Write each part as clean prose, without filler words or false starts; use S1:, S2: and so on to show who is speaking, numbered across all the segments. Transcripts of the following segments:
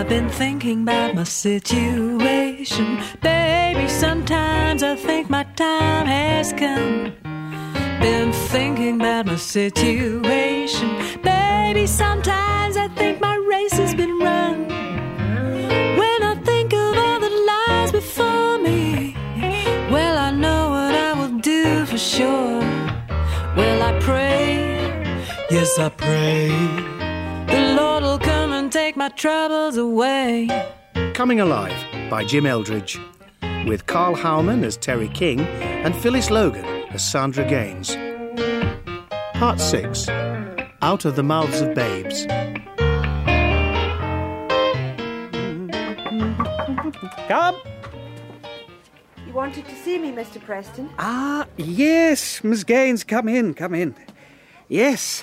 S1: I've been thinking about my situation. Baby, sometimes I think my time has come. Been thinking about my situation. Baby, sometimes I think my race has been run. When I think of all that lies before me, well, I know what I will do for sure. Well, I pray, yes, I pray, the Lord will come and take my troubles away.
S2: Coming Alive by Jim Eldridge, with Carl Howman as Terry King and Phyllis Logan as Sandra Gaines. Part 6. Out of the Mouths of Babes.
S3: Come.
S4: You wanted to see me, Mr. Preston?
S3: Ah, yes, Miss Gaines, come in. Yes,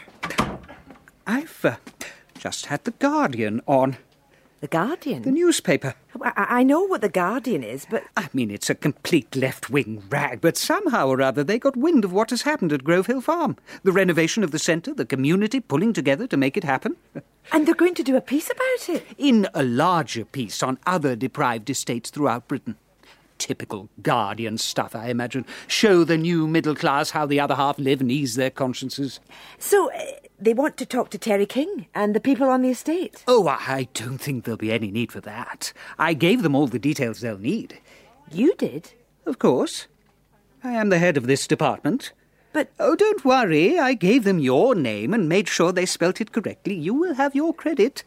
S3: I've just had The Guardian on.
S4: The Guardian?
S3: The newspaper.
S4: I know what The Guardian is, but...
S3: I mean, it's a complete left-wing rag, but somehow or other they got wind of what has happened at Grove Hill Farm. The renovation of the centre, the community pulling together to make it happen.
S4: And they're going to do a piece about it?
S3: In a larger piece on other deprived estates throughout Britain. Typical Guardian stuff, I imagine. Show the new middle class how the other half live and ease their consciences.
S4: So, they want to talk to Terry King and the people on the estate?
S3: Oh, I don't think there'll be any need for that. I gave them all the details they'll need.
S4: You did?
S3: Of course. I am the head of this department.
S4: But...
S3: Oh, don't worry. I gave them your name and made sure they spelt it correctly. You will have your credit.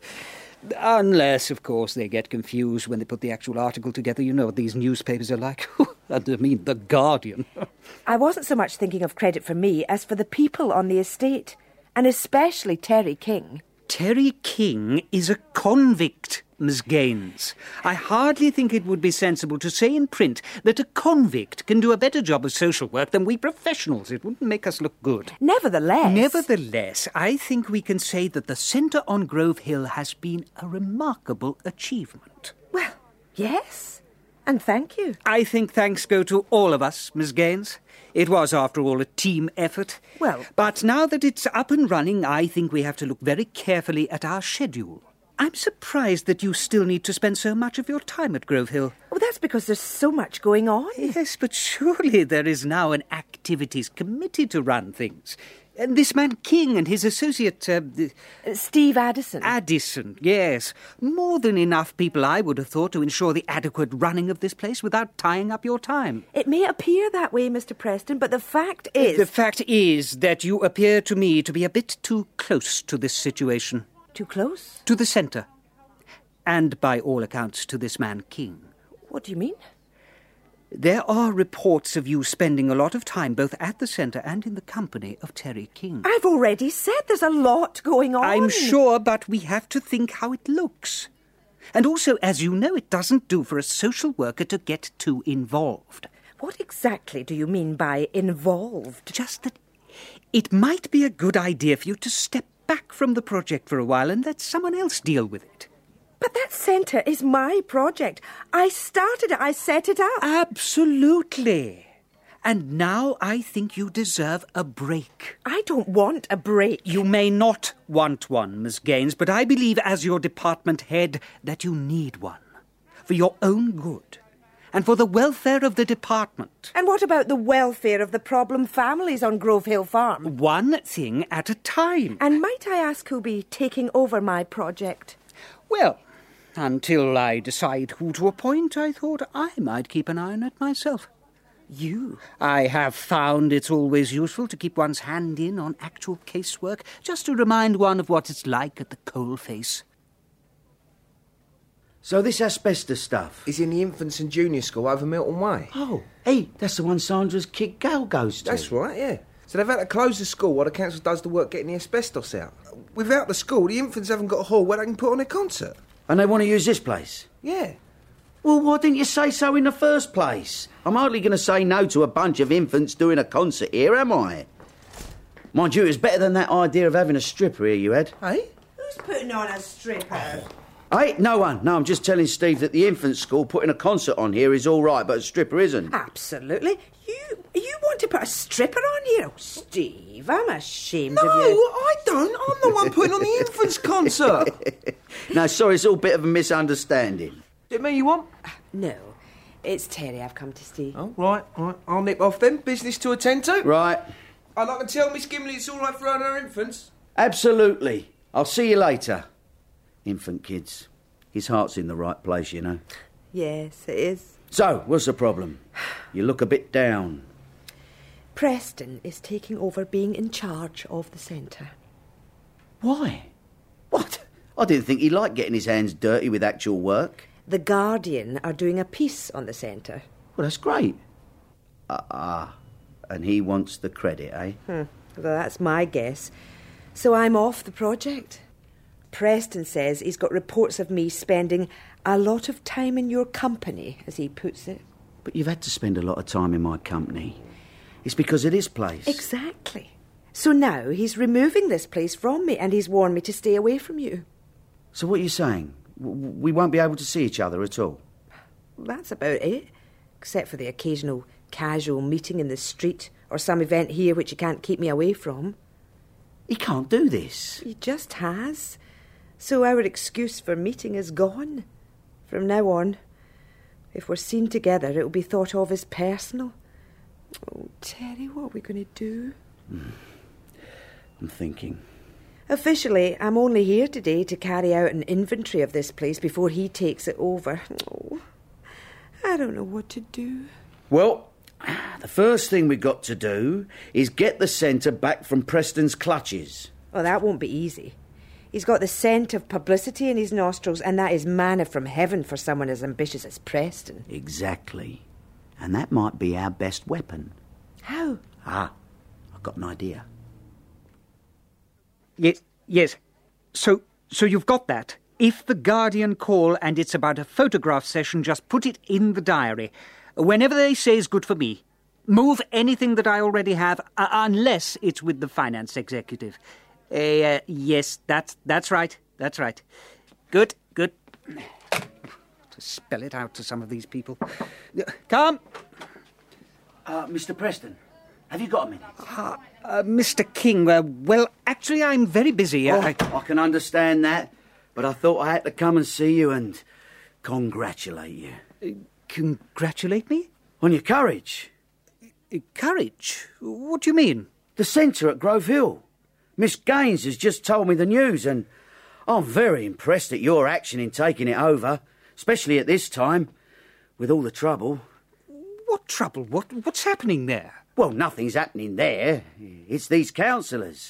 S3: Unless, of course, they get confused when they put the actual article together. You know what these newspapers are like. I mean, The Guardian.
S4: I wasn't so much thinking of credit for me as for the people on the estate, and especially Terry King.
S3: Terry King is a convict, Miss Gaines. I hardly think it would be sensible to say in print that a convict can do a better job of social work than we professionals. It wouldn't make us look good. Nevertheless, I think we can say that the centre on Grove Hill has been a remarkable achievement.
S4: Well, yes, and thank you.
S3: I think thanks go to all of us, Miss Gaines. It was, after all, a team effort.
S4: Well...
S3: But now that it's up and running, I think we have to look very carefully at our schedule. I'm surprised that you still need to spend so much of your time at Grove Hill.
S4: Oh, that's because there's so much going on.
S3: Yes, but surely there is now an activities committee to run things. And this man King and his associate...
S4: Steve Addison.
S3: Addison, yes. More than enough people, I would have thought, to ensure the adequate running of this place without tying up your time.
S4: It may appear that way, Mr. Preston, but the fact is...
S3: The fact is that you appear to me to be a bit too close to this situation.
S4: Too close?
S3: To the centre. And, by all accounts, to this man King.
S4: What do you mean?
S3: There are reports of you spending a lot of time both at the centre and in the company of Terry King.
S4: I've already said there's a lot going on.
S3: I'm sure, but we have to think how it looks. And also, as you know, it doesn't do for a social worker to get too involved.
S4: What exactly do you mean by involved?
S3: Just that it might be a good idea for you to step back from the project for a while and let someone else deal with it.
S4: But that centre is my project. I started it. I set it up.
S3: Absolutely. And now I think you deserve a break.
S4: I don't want a break.
S3: You may not want one, Miss Gaines, but I believe as your department head that you need one. For your own good. And for the welfare of the department.
S4: And what about the welfare of the problem families on Grove Hill Farm?
S3: One thing at a time.
S4: And might I ask who'll be taking over my project?
S3: Well, until I decide who to appoint, I thought I might keep an eye on it myself.
S4: You?
S3: I have found it's always useful to keep one's hand in on actual casework, just to remind one of what it's like at the coalface.
S5: So this asbestos stuff
S6: is in the infants and junior school over Milton Way.
S5: Oh, hey, that's the one Sandra's kid Gail goes to.
S6: That's right, yeah. So they've had to close the school while the council does the work getting the asbestos out. Without the school, the infants haven't got a hall where they can put on a concert.
S5: And they want to use this place?
S6: Yeah.
S5: Well, why didn't you say so in the first place? I'm hardly going to say no to a bunch of infants doing a concert here, am I? Mind you, it's better than that idea of having a stripper here you had.
S6: Hey?
S4: Who's putting on a stripper?
S5: Hey, no one. No, I'm just telling Steve that the infant school putting a concert on here is all right, but a stripper isn't.
S4: Absolutely. You want to put a stripper on here? Oh, Steve, I'm ashamed of
S6: No,
S4: you.
S6: I don't. I'm the one putting on the infants' concert.
S5: No, sorry, it's all a bit of a misunderstanding.
S6: Is it me you want?
S4: No, it's Terry I've come to see.
S6: Oh, right. I'll nip off then. Business to attend to.
S5: Right.
S6: I'd like to tell Miss Gimley it's all right for her and her infants.
S5: Absolutely. I'll see you later. Infant kids. His heart's in the right place, you know.
S4: Yes, it is.
S5: So, what's the problem? You look a bit down.
S4: Preston is taking over being in charge of the centre.
S5: Why? What? I didn't think he liked getting his hands dirty with actual work.
S4: The Guardian are doing a piece on the centre.
S5: Well, that's great. And he wants the credit, eh?
S4: Well, that's my guess. So I'm off the project. Preston says he's got reports of me spending a lot of time in your company, as he puts it.
S5: But you've had to spend a lot of time in my company. It's because of this place.
S4: Exactly. So now he's removing this place from me, and he's warned me to stay away from you.
S5: So what are you saying? We won't be able to see each other at all?
S4: That's about it. Except for the occasional casual meeting in the street or some event here which you can't keep me away from.
S5: He can't do this.
S4: He just has. So our excuse for meeting is gone. From now on, if we're seen together, it'll be thought of as personal. Oh, Terry, what are we going to do?
S5: I'm thinking.
S4: Officially, I'm only here today to carry out an inventory of this place before he takes it over. Oh, I don't know what to do.
S5: Well, the first thing we've got to do is get the centre back from Preston's clutches.
S4: Oh, that won't be easy. He's got the scent of publicity in his nostrils, and that is manna from heaven for someone as ambitious as Preston.
S5: Exactly. And that might be our best weapon.
S4: How?
S5: I've got an idea.
S3: Yes. So you've got that. If the Guardian call and it's about a photograph session, just put it in the diary. Whenever they say is good for me. Move anything that I already have, unless it's with the finance executive. Yes, that's right. That's right. Good. To spell it out to some of these people. Come.
S5: Mr. Preston, have you got a minute?
S3: Mr. King, well, actually, I'm very busy.
S5: I can understand that, but I thought I had to come and see you and congratulate you.
S3: Congratulate me?
S5: On your courage.
S3: Courage? What do you mean?
S5: The centre at Grove Hill. Miss Gaines has just told me the news, and I'm very impressed at your action in taking it over, especially at this time, with all the trouble.
S3: What trouble? What's happening there?
S5: Well, nothing's happening there. It's these councillors.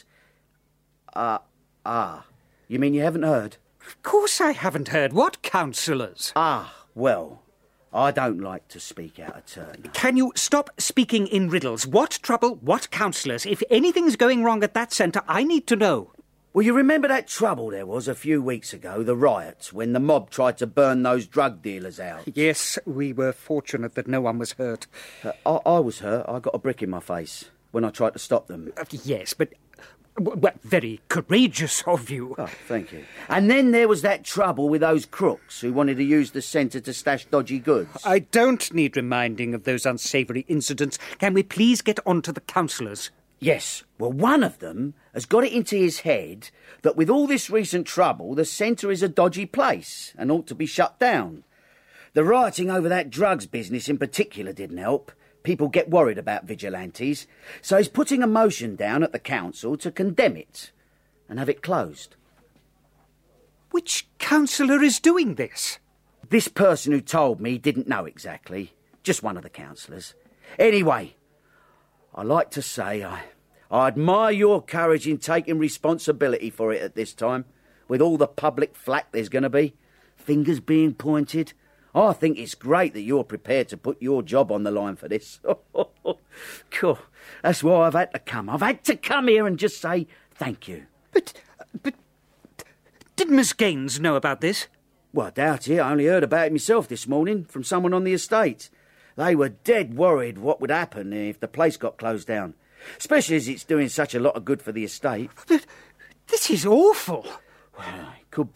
S5: You mean you haven't heard?
S3: Of course I haven't heard. What councillors?
S5: Well, I don't like to speak out of turn.
S3: Can you stop speaking in riddles? What trouble? What councillors? If anything's going wrong at that centre, I need to know.
S5: Well, you remember that trouble there was a few weeks ago, the riots, when the mob tried to burn those drug dealers out?
S3: Yes, we were fortunate that no one was hurt.
S5: I was hurt. I got a brick in my face when I tried to stop them.
S3: Yes, but well, very courageous of you.
S5: Oh, thank you. And then there was that trouble with those crooks who wanted to use the centre to stash dodgy goods.
S3: I don't need reminding of those unsavoury incidents. Can we please get on to the councillors?
S5: Yes. Well, one of them has got it into his head that with all this recent trouble, the centre is a dodgy place and ought to be shut down. The rioting over that drugs business in particular didn't help. People get worried about vigilantes, so he's putting a motion down at the council to condemn it and have it closed.
S3: Which councillor is doing this?
S5: This person who told me didn't know exactly. Just one of the councillors. Anyway, I like to say I admire your courage in taking responsibility for it at this time, with all the public flack there's going to be, fingers being pointed. I think it's great that you're prepared to put your job on the line for this. Cool. That's why I've had to come. I've had to come here and just say thank you.
S3: But did Miss Gaines know about this?
S5: Well, I doubt it. I only heard about it myself this morning from someone on the estate. They were dead worried what would happen if the place got closed down, especially as it's doing such a lot of good for the estate.
S3: But this is awful.
S5: Well, it could be.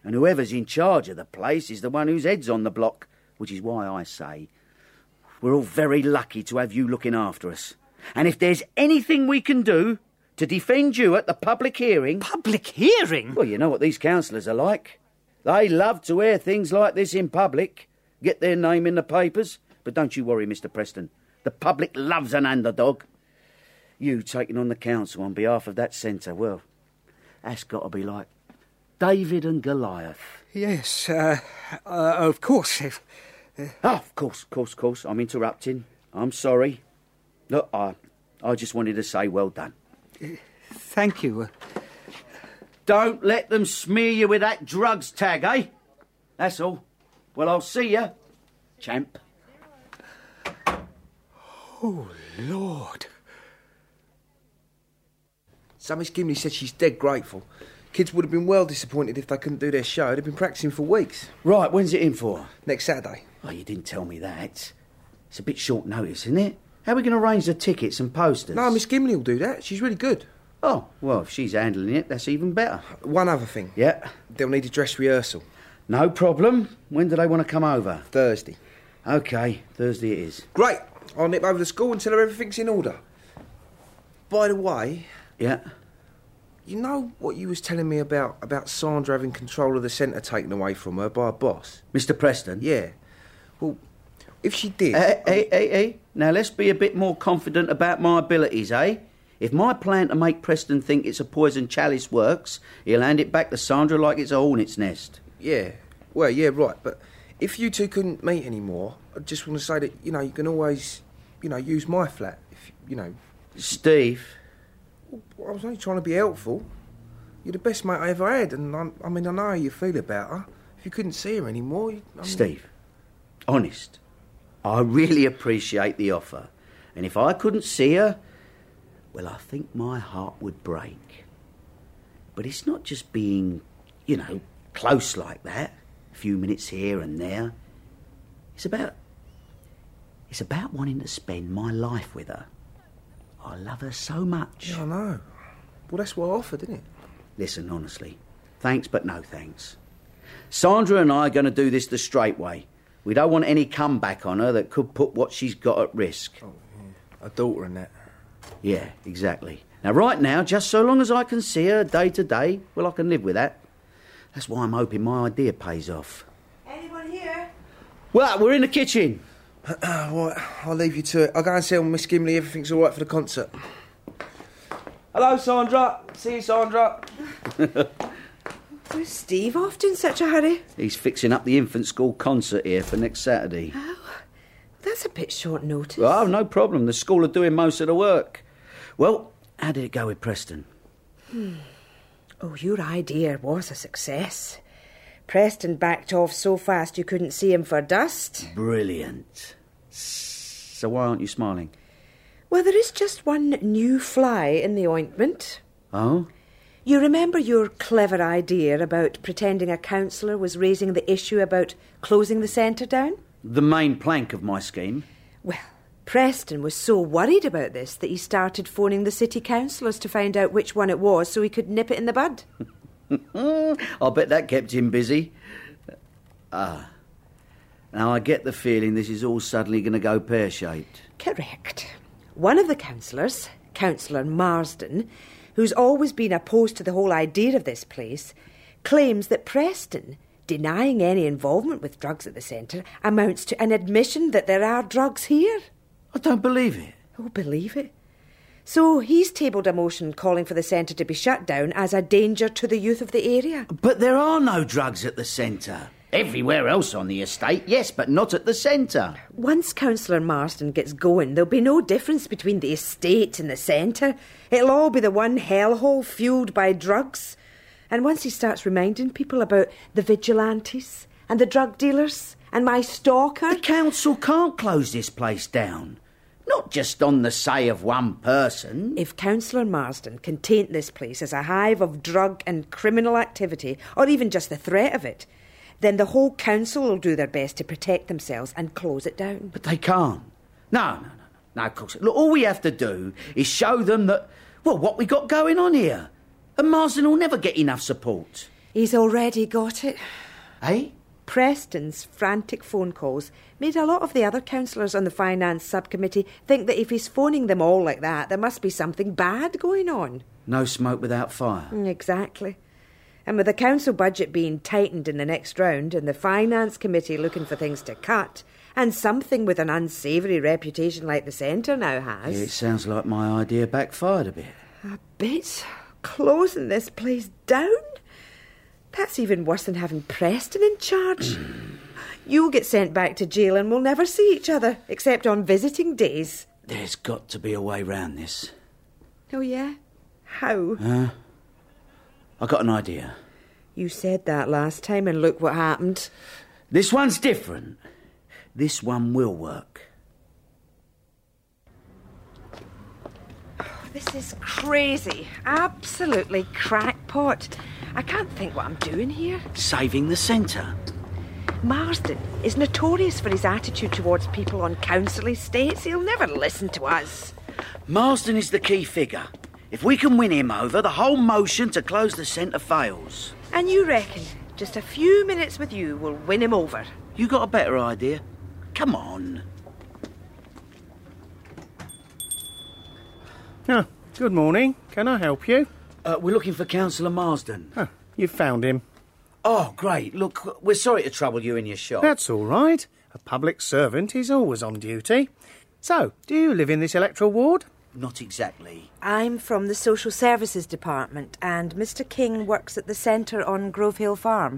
S5: And whoever's in charge of the place is the one whose head's on the block, which is why I say we're all very lucky to have you looking after us. And if there's anything we can do to defend you at the public hearing...
S3: Public hearing?
S5: Well, you know what these councillors are like. They love to hear things like this in public, get their name in the papers. But don't you worry, Mr. Preston. The public loves an underdog. You taking on the council on behalf of that centre, well, that's got to be like David and Goliath.
S3: Yes, of course.
S5: Of course. I'm interrupting. I'm sorry. Look, I just wanted to say well done.
S3: Thank you.
S5: Don't let them smear you with that drugs tag, eh? That's all. Well, I'll see you, champ.
S3: Oh, Lord.
S6: So Miss Gimley said she's dead grateful. Kids would have been well disappointed if they couldn't do their show. They've been practising for weeks.
S5: Right, when's it in for?
S6: Next Saturday.
S5: Oh, you didn't tell me that. It's a bit short notice, isn't it? How are we going to arrange the tickets and posters?
S6: No, Miss Gimley will do that. She's really good.
S5: Oh, well, if she's handling it, that's even better.
S6: One other thing.
S5: Yeah?
S6: They'll need a dress rehearsal.
S5: No problem. When do they want to come over?
S6: Thursday.
S5: OK, Thursday it is.
S6: Great. I'll nip over to school and tell her everything's in order. By the way...
S5: Yeah?
S6: You know what you was telling me about Sandra having control of the centre taken away from her by a boss?
S5: Mr. Preston?
S6: Yeah. Well, if she did...
S5: Hey. Now, let's be a bit more confident about my abilities, eh? If my plan to make Preston think it's a poison chalice works, he'll hand it back to Sandra like it's a hornet's nest.
S6: Yeah. Well, yeah, right. But if you two couldn't meet anymore, I just want to say that, you know, you can always, you know, use my flat. If, you know...
S5: Steve...
S6: I was only trying to be helpful. You're the best mate I ever had, and I mean, I know how you feel about her. If you couldn't see her anymore...
S5: Steve, honest, I really appreciate the offer. And if I couldn't see her, well, I think my heart would break. But it's not just being, you know, close like that, a few minutes here and there. It's about wanting to spend my life with her. I love her so much.
S6: Yeah, I know. Well, that's what I offered, isn't it?
S5: Listen, honestly, thanks but no thanks. Sandra and I are going to do this the straight way. We don't want any comeback on her that could put what she's got at risk.
S6: Oh, yeah. A daughter and that.
S5: Yeah, exactly. Now, right now, just so long as I can see her day to day, well, I can live with that. That's why I'm hoping my idea pays off.
S4: Anyone here?
S5: Well, we're in the kitchen.
S6: Right, I'll leave you to it. I'll go and tell Miss Gimley everything's all right for the concert. Hello, Sandra. See you, Sandra.
S4: Where's Steve off in such a hurry?
S5: He's fixing up the infant school concert here for next Saturday.
S4: Oh, that's a bit short notice.
S5: Oh, no problem. The school are doing most of the work. Well, how did it go with Preston?
S4: Oh, your idea was a success. Preston backed off so fast you couldn't see him for dust.
S5: Brilliant. So why aren't you smiling?
S4: Well, there is just one new fly in the ointment.
S5: Oh?
S4: You remember your clever idea about pretending a councillor was raising the issue about closing the centre down?
S5: The main plank of my scheme?
S4: Well, Preston was so worried about this that he started phoning the city councillors to find out which one it was so he could nip it in the bud.
S5: I'll bet that kept him busy. Now I get the feeling this is all suddenly going to go pear-shaped.
S4: Correct. One of the councillors, Councillor Marsden, who's always been opposed to the whole idea of this place, claims that Preston, denying any involvement with drugs at the centre, amounts to an admission that there are drugs here.
S5: I don't believe it.
S4: Oh, believe it. So he's tabled a motion calling for the centre to be shut down as a danger to the youth of the area.
S5: But there are no drugs at the centre. Everywhere else on the estate, yes, but not at the centre.
S4: Once Councillor Marsden gets going, there'll be no difference between the estate and the centre. It'll all be the one hellhole fuelled by drugs. And once he starts reminding people about the vigilantes and the drug dealers and my stalker...
S5: The council can't close this place down. Not just on the say of one person.
S4: If Councillor Marsden can taint this place as a hive of drug and criminal activity, or even just the threat of it, then the whole council will do their best to protect themselves and close it down.
S5: But they can't. No, of course. Look, all we have to do is show them that, well, what we got going on here. And Marsden will never get enough support.
S4: He's already got it.
S5: Eh?
S4: Preston's frantic phone calls made a lot of the other councillors on the finance subcommittee think that if he's phoning them all like that, there must be something bad going on.
S5: No smoke without fire.
S4: Exactly. And with the council budget being tightened in the next round and the finance committee looking for things to cut, and something with an unsavoury reputation like the centre now has...
S5: It sounds like my idea backfired a bit.
S4: A bit? Closing this place down? That's even worse than having Preston in charge. You'll get sent back to jail and we'll never see each other, except on visiting days.
S5: There's got to be a way round this.
S4: Oh, yeah? How?
S5: I got an idea.
S4: You said that last time and look what happened.
S5: This one's different. This one will work.
S4: This is crazy. Absolutely crackpot. I can't think what I'm doing here.
S5: Saving the centre.
S4: Marsden is notorious for his attitude towards people on council estates. He'll never listen to us.
S5: Marsden is the key figure. If we can win him over, the whole motion to close the centre fails.
S4: And you reckon just a few minutes with you will win him over?
S5: You got a better idea? Come on.
S2: Oh, good morning. Can I help you?
S5: We're looking for Councillor Marsden.
S2: Oh, you've found him.
S5: Oh, great. Look, we're sorry to trouble you in your shop.
S2: That's all right. A public servant is always on duty. So, do you live in this electoral ward?
S5: Not exactly.
S4: I'm from the Social Services Department and Mr. King works at the centre on Grove Hill Farm.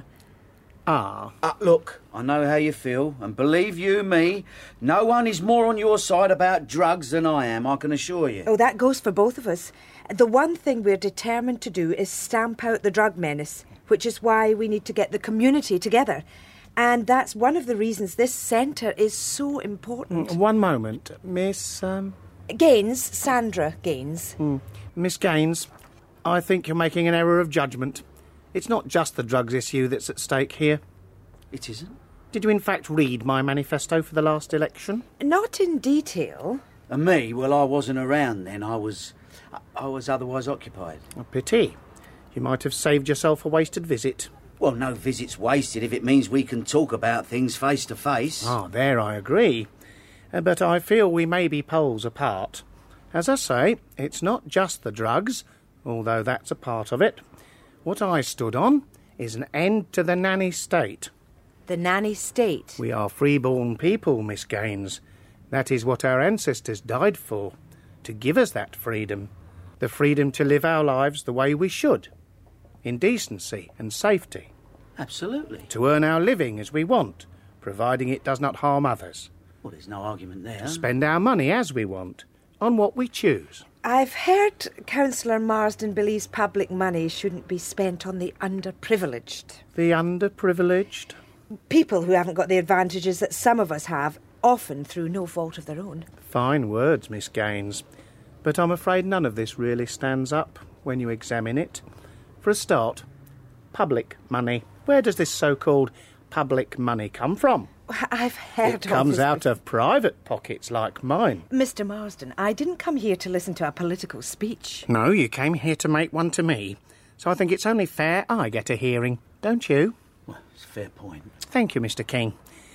S2: Ah.
S5: Look, I know how you feel, and believe you me, no one is more on your side about drugs than I am, I can assure you.
S4: Oh, that goes for both of us. The one thing we're determined to do is stamp out the drug menace, which is why we need to get the community together. And that's one of the reasons this centre is so important.
S2: One moment. Miss,
S4: Gaines, Sandra Gaines.
S2: Miss Gaines, I think you're making an error of judgment. It's not just the drugs issue that's at stake here.
S5: It isn't?
S2: Did you in fact read my manifesto for the last election?
S4: Not in detail.
S5: And me? Well, I wasn't around then. I was otherwise occupied.
S2: A pity. You might have saved yourself a wasted visit.
S5: Well, no visit's wasted if it means we can talk about things face to face.
S2: Ah, there I agree. But I feel we may be poles apart. As I say, it's not just the drugs, although that's a part of it. What I stood on is an end to the nanny state.
S4: The nanny state?
S2: We are freeborn people, Miss Gaines. That is what our ancestors died for, to give us that freedom. The freedom to live our lives the way we should, in decency and safety.
S5: Absolutely.
S2: To earn our living as we want, providing it does not harm others.
S5: Well, there's no argument there.
S2: To spend our money as we want, on what we choose.
S4: I've heard Councillor Marsden believes public money shouldn't be spent on the underprivileged.
S2: The underprivileged?
S4: People who haven't got the advantages that some of us have, often through no fault of their own.
S2: Fine words, Miss Gaines. But I'm afraid none of this really stands up when you examine it. For a start, public money. Where does this so-called public money come from?
S4: I've heard
S2: It comes out of private pockets like mine.
S4: Mr. Marsden, I didn't come here to listen to a political speech.
S2: No, you came here to make one to me. So I think it's only fair I get a hearing, don't you?
S5: Well, it's a fair point.
S2: Thank you, Mr. King.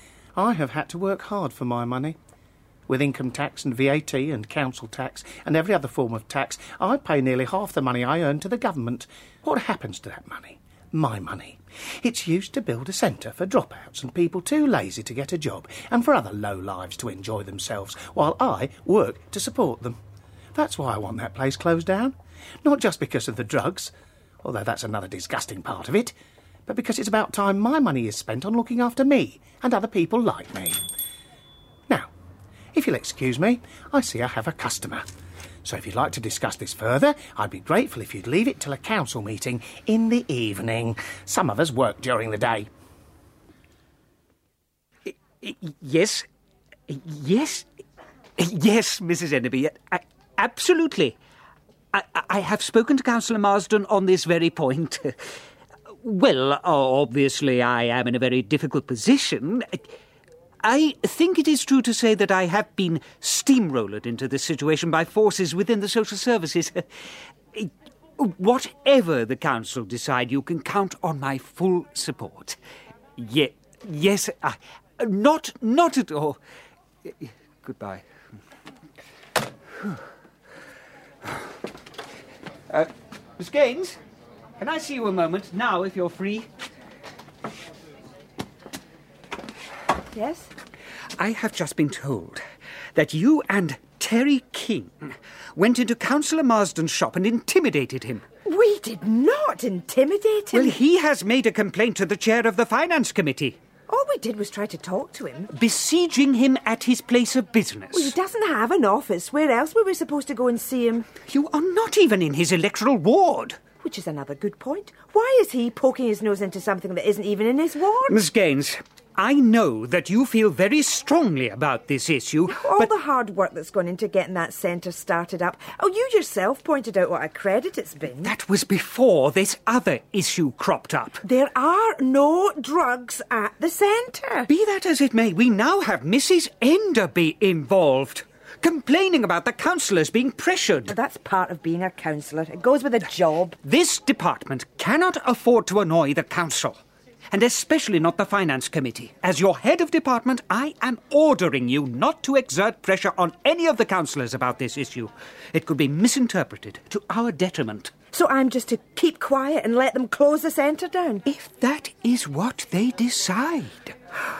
S2: I have had to work hard for my money. With income tax and VAT and council tax and every other form of tax, I pay nearly half the money I earn to the government. What happens to that money? My money. It's used to build a centre for dropouts and people too lazy to get a job, and for other low-lives to enjoy themselves, while I work to support them. That's why I want that place closed down. Not just because of the drugs, although that's another disgusting part of it, but because it's about time my money is spent on looking after me and other people like me. Now, if you'll excuse me, I see I have a customer. So if you'd like to discuss this further, I'd be grateful if you'd leave it till a council meeting in the evening. Some of us work during the day.
S3: Yes, Mrs. Enderby, absolutely. I have spoken to Councillor Marsden on this very point. Well, obviously I am in a very difficult position. I think it is true to say that I have been steamrolled into this situation by forces within the social services. Whatever the council decide, you can count on my full support. Yes, not at all. Goodbye. Miss Gaines, can I see you a moment now, if you're free?
S4: Yes?
S3: I have just been told that you and Terry King went into Councillor Marsden's shop and intimidated him.
S4: We did not intimidate him.
S3: Well, he has made a complaint to the chair of the Finance Committee.
S4: All we did was try to talk to him.
S3: Besieging him at his place of business.
S4: Well, he doesn't have an office. Where else were we supposed to go and see him?
S3: You are not even in his electoral ward.
S4: Which is another good point. Why is he poking his nose into something that isn't even in his ward?
S3: Miss Gaines, I know that you feel very strongly about this issue,
S4: All the hard work that's gone into getting that centre started up. Oh, you yourself pointed out what a credit it's been.
S3: that was before this other issue cropped up.
S4: There are no drugs at the centre.
S3: Be that as it may, we now have Mrs. Enderby involved, complaining about the councillors being pressured.
S4: That's part of being a councillor. It goes with a job.
S3: This department cannot afford to annoy the council, and especially not the Finance Committee. As your head of department, I am ordering you not to exert pressure on any of the councillors about this issue. It could be misinterpreted to our detriment.
S4: So I'm just to keep quiet and let them close the centre down?
S3: If that is what they decide.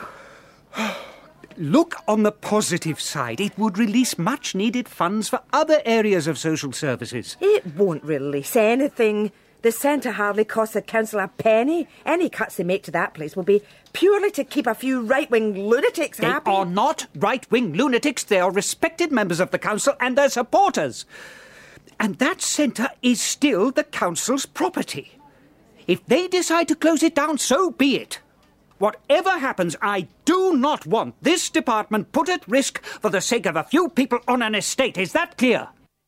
S3: Look on the positive side. It would release much-needed funds for other areas of social services.
S4: It won't release anything. The centre hardly costs the council a penny. Any cuts they make to that place will be purely to keep a few right-wing lunatics happy.
S3: They are not right-wing lunatics. They are respected members of the council and their supporters. And that centre is still the council's property. If they decide to close it down, so be it. Whatever happens, I do not want this department put at risk for the sake of a few people on an estate. Is that clear?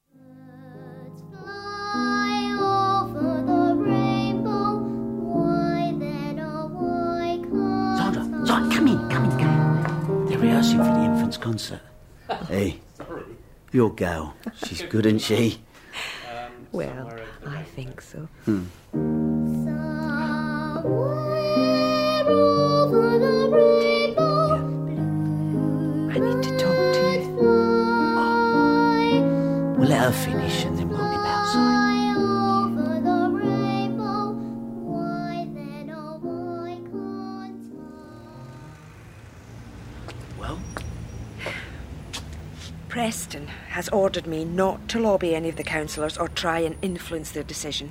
S5: Sandra, come in. They're rehearsing for the infants' concert. Hey, your girl. She's good, isn't she?
S4: Well, I think so. I need to talk to you.
S5: We'll let her finish and then we'll nip outside. Well?
S4: Preston has ordered me not to lobby any of the councillors or try and influence their decision.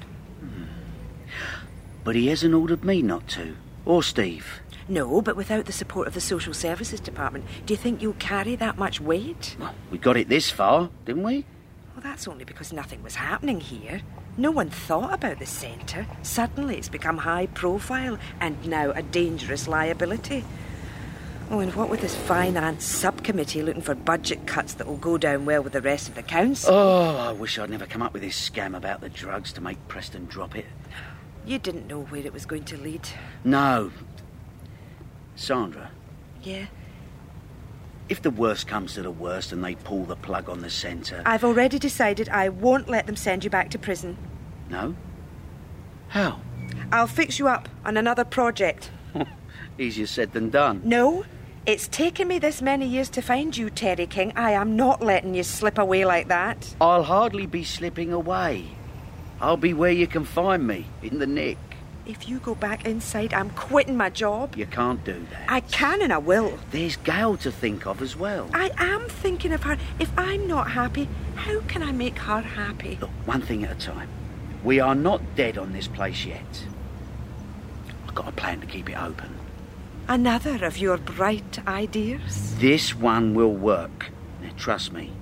S5: But he hasn't ordered me not to. Or Steve.
S4: No, but without the support of the Social Services Department, do you think you'll carry that much weight?
S5: Well, we got it this far, didn't we?
S4: Well, that's only because nothing was happening here. No one thought about the centre. Suddenly it's become high profile and now a dangerous liability. Oh, and what with this finance subcommittee looking for budget cuts that will go down well with the rest of the council?
S5: Oh, I wish I'd never come up with this scam about the drugs to make Preston drop it.
S4: You didn't know where it was going to lead.
S5: No. Sandra,
S4: Yeah?
S5: if the worst comes to the worst and they pull the plug on the centre...
S4: I've already decided I won't let them send you back to prison.
S5: No? How?
S4: I'll fix you up on another project.
S5: Easier said than done.
S4: No, it's taken me this many years to find you, Terry King. I am not letting you slip away like that.
S5: I'll hardly be slipping away. I'll be where you can find me, in the nick.
S4: If you go back inside, I'm quitting my job.
S5: You can't do that.
S4: I can and I will.
S5: There's Gail to think of as well.
S4: I am thinking of her. If I'm not happy, how can I make her happy?
S5: Look, one thing at a time. We are not dead on this place yet. I've got a plan to keep it open.
S4: Another of your bright ideas?
S5: This one will work. Now, trust me.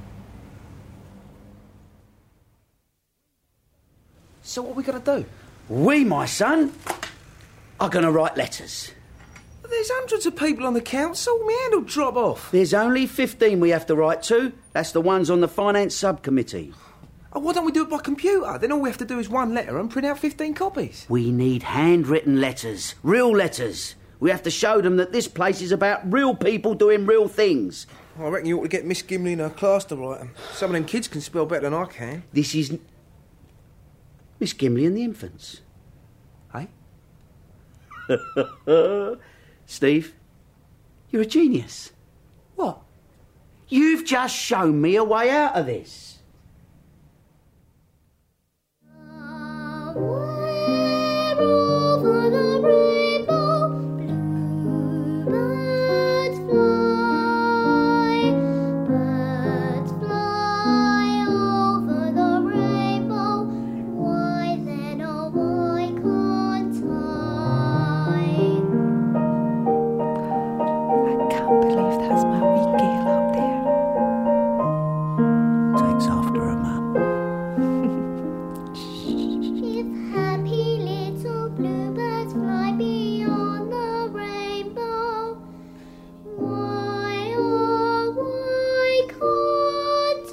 S6: So what are we going to do?
S5: We, my son, are going to write letters.
S6: There's hundreds of people on the council. My hand'll drop off.
S5: There's only 15 we have to write to. That's the ones on the finance subcommittee.
S6: Oh, why don't we do it by computer? Then all we have to do is one letter and print out 15 copies.
S5: We need handwritten letters, real letters. We have to show them that this place is about real people doing real things.
S6: I reckon you ought to get Miss Gimley in her class to write them. Some of them kids can spell better than I can.
S5: This is... Miss Gimli and the Infants.
S6: Eh?
S5: Steve, you're a genius.
S6: What?
S5: You've just shown me a way out of this.
S7: Over the rainbow, bluebirds fly. Birds fly over the rainbow. Why then, oh, why can't
S4: I can't believe that's my wee Gail up there.
S5: Takes after her mum.
S7: If happy little bluebirds fly beyond the rainbow, why, oh, why can't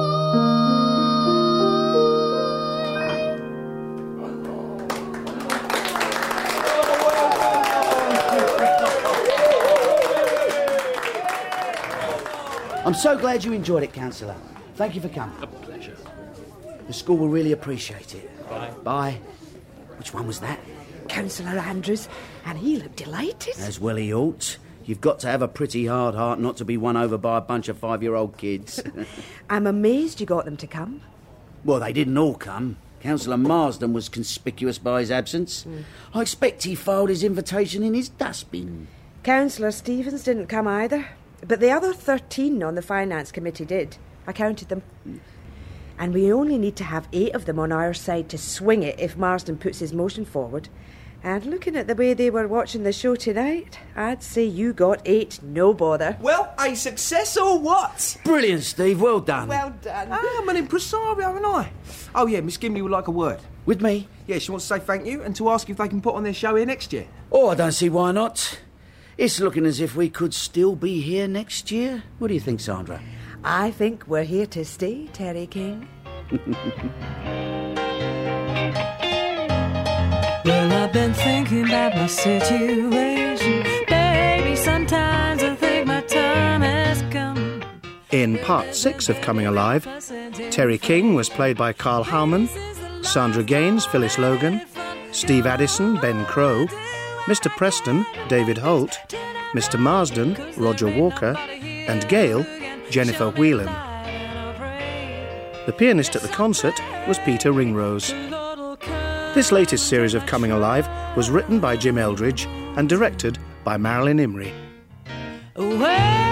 S5: I'm so glad you enjoyed it, Councillor. Thank you for coming.
S8: A pleasure.
S5: The school will really appreciate it. Bye. Bye. Which one was that?
S4: Councillor Andrews, and he looked delighted.
S5: As well he ought. You've got to have a pretty hard heart not to be won over by a bunch of 5-year-old kids.
S4: I'm amazed you got them to come.
S5: Well, they didn't all come. Councillor Marsden was conspicuous by his absence. I expect he filed his invitation in his dustbin.
S4: Councillor Stevens didn't come either, but the other 13 on the Finance Committee did. I counted them. And we only need to have 8 of them on our side to swing it if Marsden puts his motion forward. And looking at the way they were watching the show tonight, I'd say you got 8, no bother.
S6: Well, a success or what?
S5: Brilliant, Steve. Well done.
S4: Well done.
S6: I'm an impresario, haven't I? Oh, yeah, Miss Gimli would like a word.
S5: With me?
S6: Yeah, she wants to say thank you and to ask if they can put on their show here next year.
S5: Oh, I don't see why not. It's looking as if we could still be here next year. What do you think, Sandra?
S4: I think we're here to stay, Terry King.
S1: Well, I've been thinking about my situation. Baby, sometimes I think my time has come.
S2: In part 6 of Coming Alive, Terry King was played by Carl Howman, Sandra Gaines, Phyllis Logan, Steve Addison, Ben Crow, Mr. Preston, David Holt, Mr. Marsden, Roger Walker, and Gail, Jennifer Whelan. The pianist at the concert was Peter Ringrose. This latest series of Coming Alive was written by Jim Eldridge and directed by Marilyn Imrie.
S1: Well,